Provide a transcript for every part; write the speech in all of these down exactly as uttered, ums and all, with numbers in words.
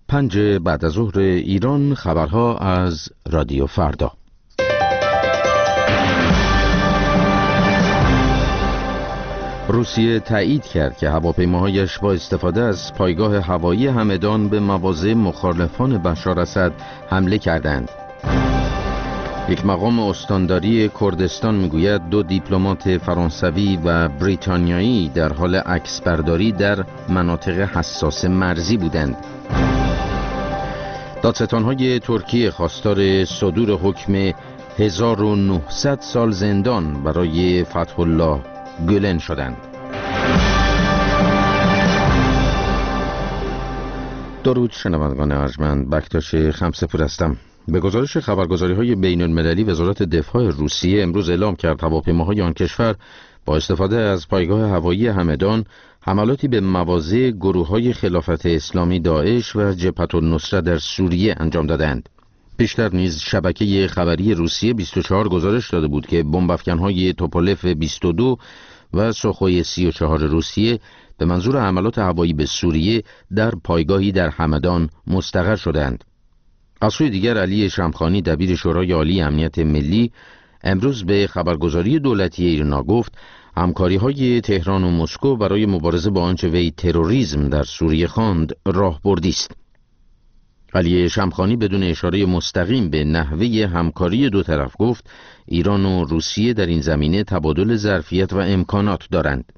پنج بعد از ظهر ایران، خبرها از رادیو فردا. روسیه تایید کرد که هواپیماهایش با استفاده از پایگاه هوایی همدان به مواضع مخالفان بشار اسد حمله کردند. یک مقام استانداری کردستان میگوید دو دیپلمات فرانسوی و بریتانیایی در حال عکسبرداری در مناطق حساس مرزی بودند. دادستان‌های ترکیه خواستار صدور حکم هزار و نهصد سال زندان برای فتح الله گولن شدند. درود شنوندگان ارجمند، بکتاش خمسه‌پور هستم. به گزارش خبرگزاری‌های بین‌المللی، وزارت دفاع روسیه امروز اعلام کرد هواپیماهای آن کشور با استفاده از پایگاه هوایی همدان حملاتی به مواضع گروه‌های خلافت اسلامی داعش و جبهة النصره در سوریه انجام دادند. پیشتر نیز شبکه خبری روسیه بیست و چهار گزارش داده بود که بمب‌افکن‌های توپولف بیست و دو و سوخوی سی و چهار روسیه به منظور حملات هوایی به سوریه در پایگاهی در همدان مستقر شدند. از سوی دیگر علی شمخانی دبیر شورای عالی امنیت ملی امروز به خبرگزاری دولتی ایرنا گفت همکاری‌های تهران و مسکو برای مبارزه با آنچه وی تروریسم در سوریه خواند راهبردی است. علی شمخانی بدون اشاره مستقیم به نحوه همکاری دو طرف گفت ایران و روسیه در این زمینه تبادل ظرفیت و امکانات دارند.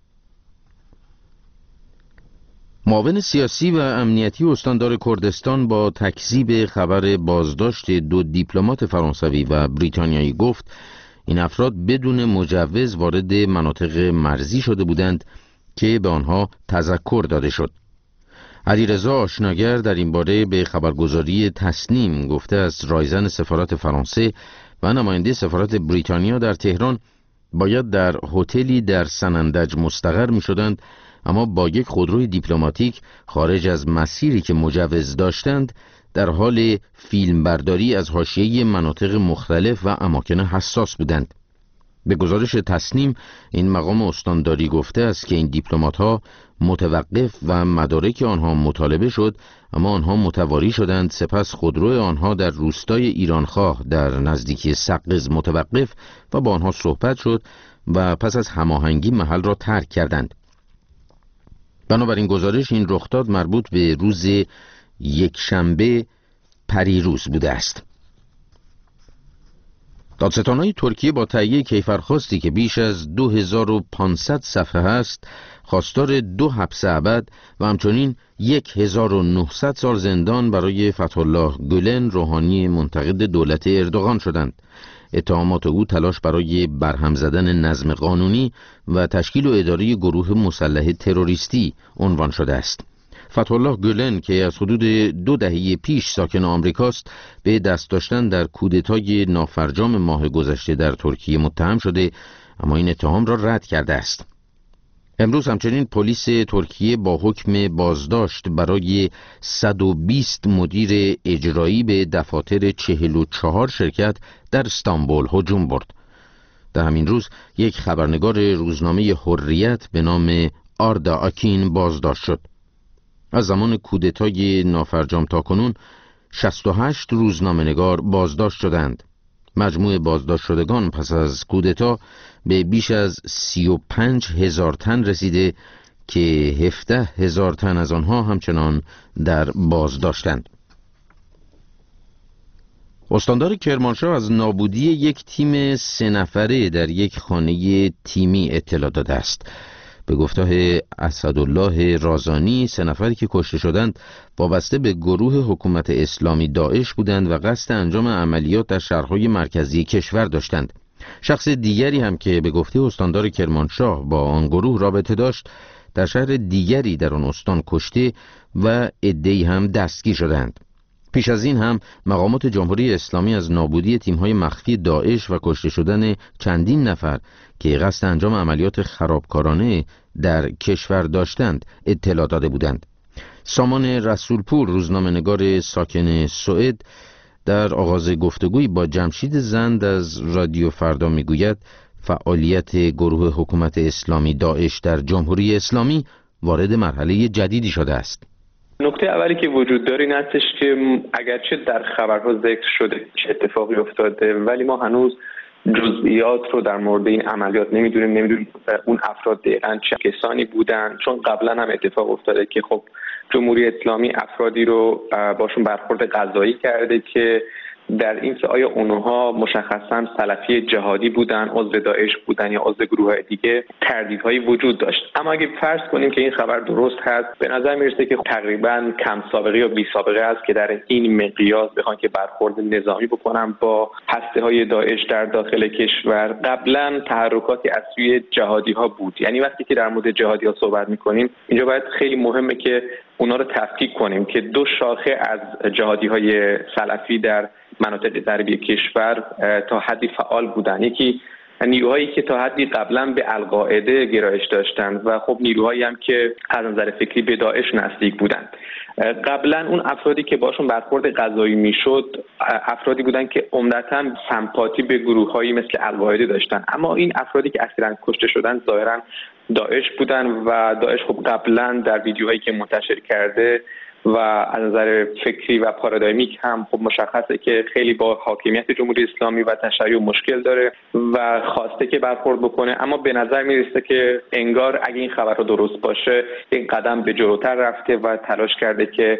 معاون سیاسی و امنیتی استاندار کردستان با تکذیب خبر بازداشت دو دیپلمات فرانسوی و بریتانیایی گفت این افراد بدون مجوز وارد مناطق مرزی شده بودند که به آنها تذکر داده شد. علیرضا آشناگر در این باره به خبرگزاری تسنیم گفته است رایزن سفارت فرانسه و نماینده سفارت بریتانیا در تهران باید در هتلی در سنندج مستقر می شدند، اما با یک خودروی دیپلماتیک خارج از مسیری که مجوز داشتند در حال فیلمبرداری از حاشیه مناطق مختلف و اماکن حساس بودند. به گزارش تسنیم این مقام استانداری گفته است که این دیپلمات‌ها متوقف و مدارک آنها مطالبه شد، اما آنها متواری شدند، سپس خودرو آنها در روستای ایرانخواه در نزدیکی سقز متوقف و با آنها صحبت شد و پس از هماهنگی محل را ترک کردند. بنابراین گزارش این رخداد مربوط به روز یکشنبه پریروز بوده است. دادستان‌های ترکیه با تهیه کیفرخواستی که بیش از دو هزار و پانصد صفحه است خواستار دو حبس ابد و همچنین یک هزار و نهصد سال زندان برای فتح الله گولن، روحانی منتقد دولت اردوغان شدند. اتهامات او تلاش برای برهم زدن نظم قانونی و تشکیل و اداره گروه مسلح تروریستی عنوان شده است. فتح الله گولن که از حدود دو دهه پیش ساکن آمریکاست، به دست داشتن در کودتای نافرجام ماه گذشته در ترکیه متهم شده، اما این اتهام را رد کرده است. امروز همچنین پلیس ترکیه با حکم بازداشت برای صد و بیست مدیر اجرایی به دفاتر چهل و چهار شرکت در استانبول هجوم برد. در همین روز یک خبرنگار روزنامه حریت به نام آردا آکین بازداشت شد. از زمان کودتای نافرجام تا کنون شصت و هشت روزنامه‌نگار بازداشت شدند. مجموع بازداشت شدگان پس از کودتا به بیش از سی و پنج هزار تن رسیده که هفده هزار تن از آنها همچنان در بازداشتند. استاندار کرمانشاه از نابودی یک تیم سه نفره در یک خانه تیمی اطلاع داده است. به گفته اسدالله رازانی، سه نفری که کشته شدند وابسته به گروه حکومت اسلامی داعش بودند و قصد انجام عملیات در شهرهای مرکزی کشور داشتند. شخص دیگری هم که به گفته استاندار کرمانشاه با آن گروه رابطه داشت در شهر دیگری در آن استان کشته و عده‌ای هم دستگیر شدند. پیش از این هم مقامات جمهوری اسلامی از نابودی تیم‌های مخفی داعش و کشته شدن چندین نفر که قصد انجام عملیات خرابکارانه در کشور داشتند اطلاع داده بودند. سامان رسولپور، روزنامه‌نگار ساکن سوئد، در آغاز گفتگوی با جمشید زند از رادیو فردا میگوید فعالیت گروه حکومت اسلامی داعش در جمهوری اسلامی وارد مرحله جدیدی شده است. نکته اولی که وجود داره این هستش که اگرچه در خبرها ذکر شده چه اتفاقی افتاده، ولی ما هنوز جزئیات رو در مورد این عملیات نمیدونیم نمیدونیم اون افراد دقیقاً چه کسانی بودن، چون قبلا هم اتفاق افتاده که خب جمهوری اسلامی افرادی رو باشون برخورد قضایی کرده که در این که آیا اونها مشخصاً سلفی جهادی بودن، عضو داعش بودن یا عضو گروه‌های دیگه، تردیدهایی وجود داشت. اما اگه فرض کنیم که این خبر درست هست، به نظر میرسه که تقریباً کم سابقه یا بی سابقه است که در این مقیاس بخوان که برخورد نظامی بکنن با هسته‌های داعش در داخل کشور. قبلا تحرکاتی از سوی جهادی‌ها بود. یعنی وقتی که در مورد جهادی‌ها صحبت می‌کنیم، اینجا باید خیلی مهمه که اونا رو تفکیک کنیم که دو شاخه از جهادی‌های سلفی در مناطق غربی کشور تا حدی فعال بودن. یکی نیروهایی که تا حدی قبلا به القاعده گرایش داشتند و خب نیروهایی هم که از نظر فکری به داعش نزدیک بودند. قبلا اون افرادی که باشون برخورد قضایی میشد افرادی بودند که عمدتاً سمپاتی به گروه‌هایی مثل القاعده داشتن، اما این افرادی که اخیراً کشته شدن ظاهراً داعش بودن و داعش خب قبلا در ویدیوهایی که منتشر کرده و از نظر فکری و پارادایمیک هم خب مشخصه که خیلی با حاکمیت جمهوری اسلامی و تشیع مشکل داره و خواسته که برخورد بکنه. اما به نظر میرسه که انگار اگه این خبرها درست باشه این قدم به جلوتر رفته و تلاش کرده که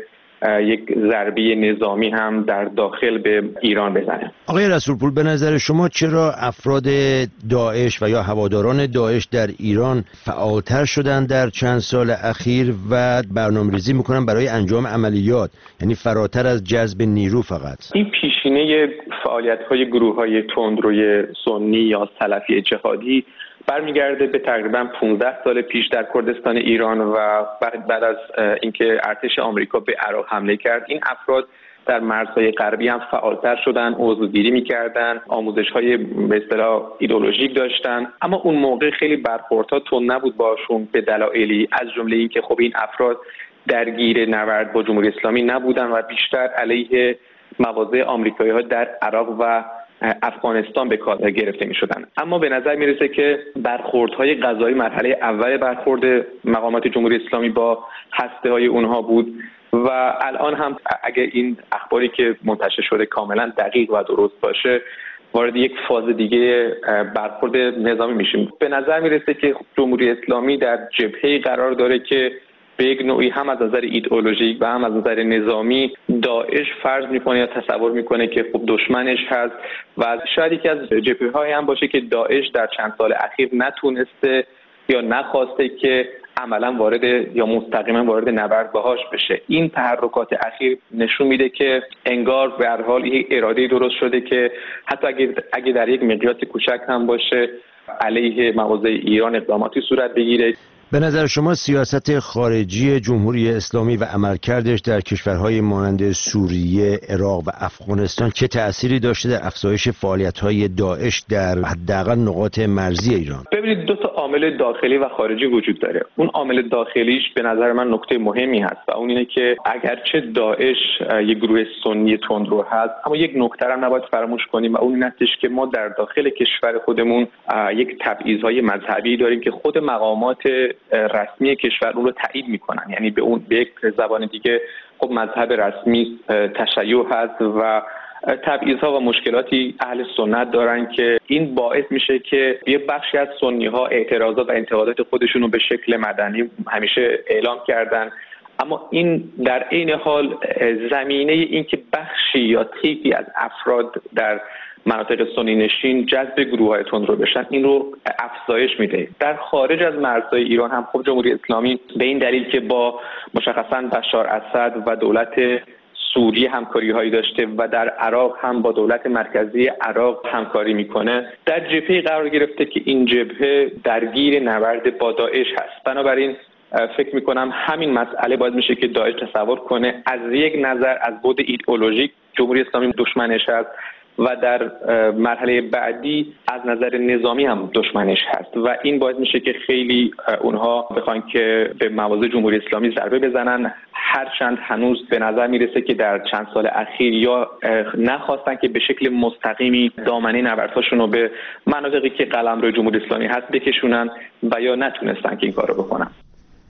یک ضربه نظامی هم در داخل به ایران بزنه. آقای رسولپور، به نظر شما چرا افراد داعش و یا هواداران داعش در ایران فعالتر شدن در چند سال اخیر و برنامه‌ریزی میکنن برای انجام عملیات، یعنی فراتر از جذب نیرو فقط؟ این پیشینه فعالیت‌های گروه‌های تندروی سنی یا سلفی جهادی برمیگرده به تقریبا پانزده سال پیش در کردستان ایران و بعد از اینکه ارتش آمریکا به عراق حمله کرد. این افراد در مرزهای غربی هم فعالتر شدن، عضوگیری می‌کردن، آموزش‌های به اصطلاح ایدئولوژیک داشتن، اما اون موقع خیلی برخوردها تند نبود باشون به دلایلی، از جمله اینکه خب این افراد درگیر نبرد با جمهوری اسلامی نبودن و بیشتر علیه مواضع آمریکایی‌ها در عراق و افغانستان به کار گرفته می شدن. اما به نظر می رسه که برخوردهای قضایی مرحله اول برخورد مقامات جمهوری اسلامی با هسته های اونها بود و الان هم اگر این اخباری که منتشر شده کاملا دقیق و درست باشه وارد یک فاز دیگه برخورد نظامی میشیم. به نظر می رسه که جمهوری اسلامی در جبهه‌ای قرار داره که به یک نوعی هم از نظر ایدئولوژیک و هم از نظر نظامی داعش فرض میکنه یا تصور میکنه که خب دشمنش هست و شاید یکی از جبهه‌های هم باشه که داعش در چند سال اخیر نتونسته یا نخواسته که عملا وارد یا مستقیما وارد نبرد باهاش بشه. این تحرکات اخیر نشون میده که انگار به هر حال یک اراده درست شده که حتی اگه اگه در یک مقیاس کوچک هم باشه علیه مواضع ایران اقداماتی صورت بگیره. به نظر شما سیاست خارجی جمهوری اسلامی و عملکردش در کشورهای مانند سوریه، عراق و افغانستان چه تأثیری داشته در افزایش فعالیت‌های داعش در حداقل نقاط مرزی ایران؟ ببینید دو تا عامل داخلی و خارجی وجود داره. اون عامل داخلیش به نظر من نکته مهمی هست و اون اینه که اگرچه داعش یک گروه سنی تندرو هست، اما یک نکته هم نباید فراموش کنیم و اون این هستش که ما در داخل کشور خودمون یک تبعیض‌های مذهبی داریم که خود مقامات رسمی کشور اون رو تایید میکنن. یعنی به اون به یک زبان دیگه خب مذهب رسمی تشیع هست و تبعیض‌ها و مشکلاتی اهل سنت دارن که این باعث میشه که یه بخشی از سنی‌ها اعتراضات و انتقادات خودشون رو به شکل مدنی همیشه اعلام کردن، اما این در عین حال زمینه این که بخشی یا طیفی از افراد در مناطق سنی نشین جذب گروه‌های تندرو بشن این رو افزایش میده. در خارج از مرزهای ایران هم خب جمهوری اسلامی به این دلیل که با مشخصاً بشار اسد و دولت سوریه همکاری هایی داشته و در عراق هم با دولت مرکزی عراق همکاری میکنه، در جبهه قرار گرفته که این جبهه درگیر نبرد با داعش هست. بنابراین فکر میکنم همین مسئله باید میشه که داعش تصور کنه از یک نظر از بعد ایدئولوژیک جمهوری اسلامی دشمنش هست و در مرحله بعدی از نظر نظامی هم دشمنش هست و این باعث میشه که خیلی اونها بخوان که به مواضع جمهوری اسلامی ضربه بزنن، هرچند هنوز به نظر میرسه که در چند سال اخیر یا نخواستن که به شکل مستقیمی دامنه نبردهاشون رو به مناطقی که قلمرو جمهوری اسلامی هست بکشونن و یا نتونستن که این کارو بکنن.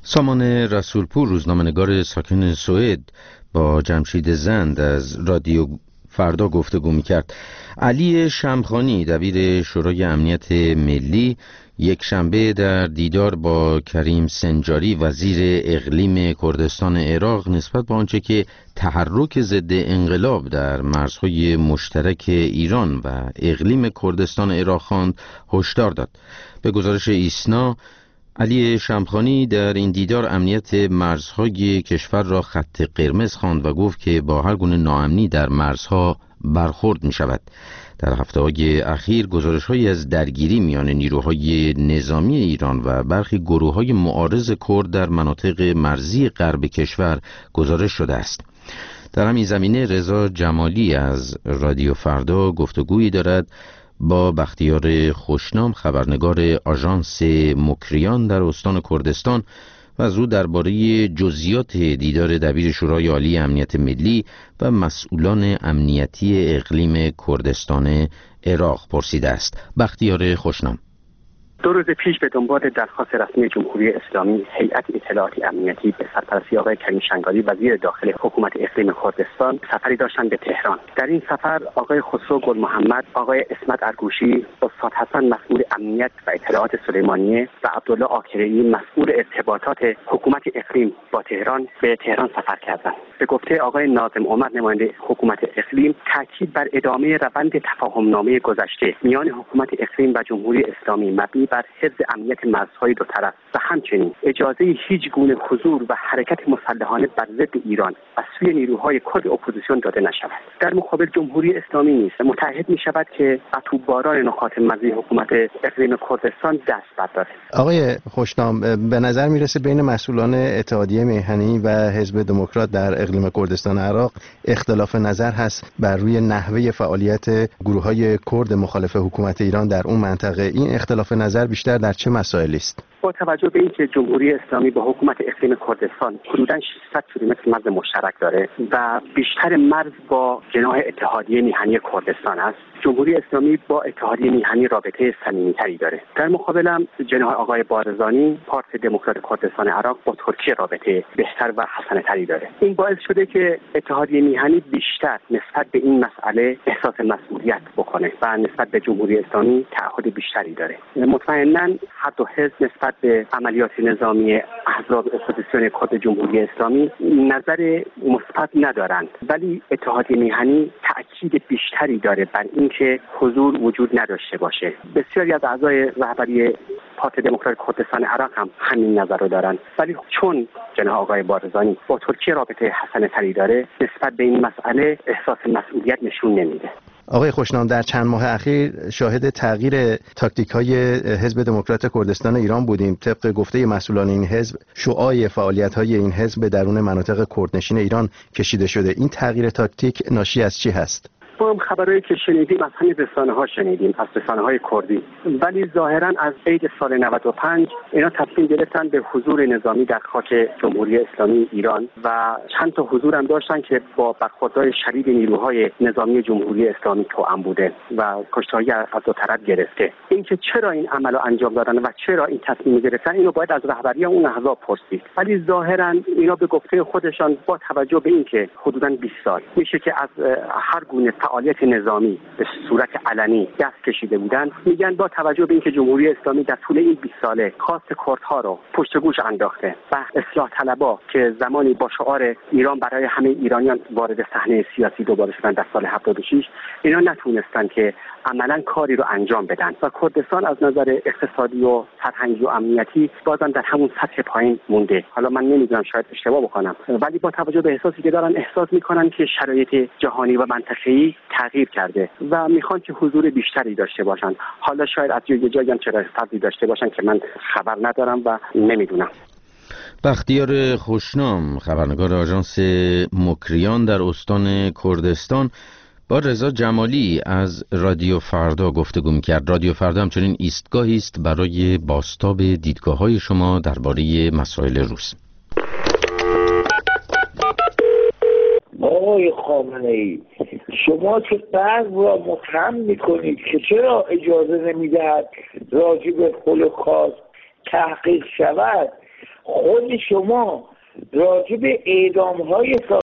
سامان رسولپور، روزنامه‌نگار ساکن سوئد، با جمشید زند از رادیو فردا گفتگو می‌کرد. علی شمخانی، دبیر شورای امنیت ملی، یک شنبه در دیدار با کریم سنجاری، وزیر اقلیم کردستان عراق، نسبت به آنچه که تحرک ضد انقلاب در مرزهای مشترک ایران و اقلیم کردستان عراق خواند، هشدار داد. به گزارش ایسنا، علی شمخانی در این دیدار امنیت مرزهای کشور را خط قرمز خواند و گفت که با هر گونه ناامنی در مرزها برخورد می شود. در هفته‌های اخیر گزارش‌هایی از درگیری میان نیروهای نظامی ایران و برخی گروه‌های معارض کرد در مناطق مرزی غرب کشور گزارش شده است. در همین زمینه رضا جمالی از رادیو فردا گفتگویی دارد با بختیار خوشنام، خبرنگار آژانس مکریان در استان کردستان، و از او درباره جزئیات دیدار دبیر شورای عالی امنیت ملی و مسئولان امنیتی اقلیم کردستان عراق پرسیده است. بختیار خوشنام: دو روز پیش به دنبال درخواست رسمی جمهوری اسلامی، هیئت اطلاعاتی امنیتی به سرپرستی آقای کریم شنگاری، وزیر داخل حکومت اقلیم کردستان، سفری داشتند به تهران. در این سفر آقای خسرو گل محمد، آقای اسمت ارگوشی، استاد حسن مسئول امنیت و اطلاعات سلیمانیه و عبدالله آکره‌ای مسئول ارتباطات حکومت اقلیم با تهران به تهران سفر کردند. به گفته آقای ناظم عمر، نماینده حکومت اقلیم، تاکید بر ادامه روند تفاهم‌نامه گذشته میان حکومت اقلیم و جمهوری اسلامی مبنی بر حفظ امنیت مرزهای دو طرف و همچنین اجازه هیچ گونه حضور و حرکت مسلحانه بر ضد ایران از سوی نیروهای کرد اپوزیسیون داده نشود. در مقابل جمهوری اسلامی نیز متعهد می شود که اتوباران نقاط مرزی حکومت اقلیم کردستان دست بردارد. آقای خوشنام، به نظر میرسه بین مسئولان اتحادیه میهنی و حزب دموکرات در اقلیم کردستان عراق اختلاف نظر هست بر روی نحوه فعالیت گروه‌های کرد مخالف حکومت ایران در اون منطقه. این اختلاف نظر بیشتر در چه مسائلی است؟ با توجه به اینکه جمهوری اسلامی با حکومت اقلیم کردستان حدوداً ششصد کیلومتر مرز مشترک داره و بیشتر مرز با جناح اتحادیه میهنی کردستان است، جمهوری اسلامی با اتحادیه میهنی رابطه صمیمیتری داره. در مقابل هم جناح آقای بارزانی، پارتی دموکرات کردستان عراق، با ترکیه رابطه بهتر و حسنه‌تری داره. این باعث شده که اتحادیه میهنی بیشتر نسبت به این مسئله احساس مسئولیت بکنه و نسبت به جمهوری اسلامی تعهد بیشتری داره. مطمئناً هر دو حزب نسبت به عملیات نظامی احزاب اپوزیسیون کرد جمهوری اسلامی نظر مثبت ندارند، ولی اتحادیه میهنی تأکید بیشتری داره بر اینکه حضور وجود نداشته باشه. بسیاری از اعضای رهبری پارتی دموکرات کردستان عراق هم همین نظر رو دارن، ولی چون جناح آقای بارزانی با ترکیه رابطه حسنه‌تری داره، نسبت به این مسئله احساس مسئولیت نشون نمیده. آقای خوشنام، در چند ماه اخیر شاهد تغییر تاکتیک‌های حزب دموکرات کردستان ایران بودیم. طبق گفته مسئولان این حزب، شعاع فعالیت‌های این حزب به درون مناطق کردنشین ایران کشیده شده. این تغییر تاکتیک ناشی از چی هست؟ ما هم خبرهایی که شنیدیم از همین رسانه ها شنیدیم، از رسانه های کردی، ولی ظاهرا از عید سال نود و پنج اینا تصمیم گرفتن به حضور نظامی در خاک جمهوری اسلامی ایران و چند تا حضور هم داشتن که با برخوردهای شدید نیروهای نظامی جمهوری اسلامی توأم بوده و کشتاری از دو طرف گرفته. اینکه چرا این عمل رو انجام دادن و چرا این تصمیم گرفتن، اینو باید از رهبری اون احزاب پرسید. ولی ظاهرا اینا به گفته خودشان با توجه به اینکه حدوداً بیست سال میشه که از هر گونه فعالیت نظامی به صورت علنی دست کشیده بودن، میگن با توجه به اینکه جمهوری اسلامی در طول این بیست ساله خواست کردها رو پشت گوش انداخته و اصلاح طلبها که زمانی با شعار ایران برای همه ایرانیان وارد صحنه سیاسی دوباره شدن در سال هفتاد و شش، اینا نتونستن که عملا کاری رو انجام بدن و کردستان از نظر اقتصادی و فرهنگی و امنیتی بازم در همون سطح پایین مونده. حالا من نمیدونم، شاید اشتباه بکنم، ولی با توجه به احساسی که دارن، احساس میکنن که شرایط جهانی و منطقه‌ای تغییر کرده و میخوان که حضور بیشتری داشته باشن. حالا شاید از جای جایی هم چرا فرضی داشته باشن که من خبر ندارم و نمیدونم. بختیار خوشنام، خبرنگار آژانس مکریان در استان کردستان، با رضا جمالی از رادیو فردا گفتگو می‌کرد. رادیو فردا همچنین ایستگاهی است برای بازتاب دیدگاه‌های شما درباره مسائل روز. آقای خامنه‌ای، شما که غرب را متهم میکنید که چرا اجازه نمیدهد راجع به هولوکاست تحقیق شود، خود شما راجع به اعدام های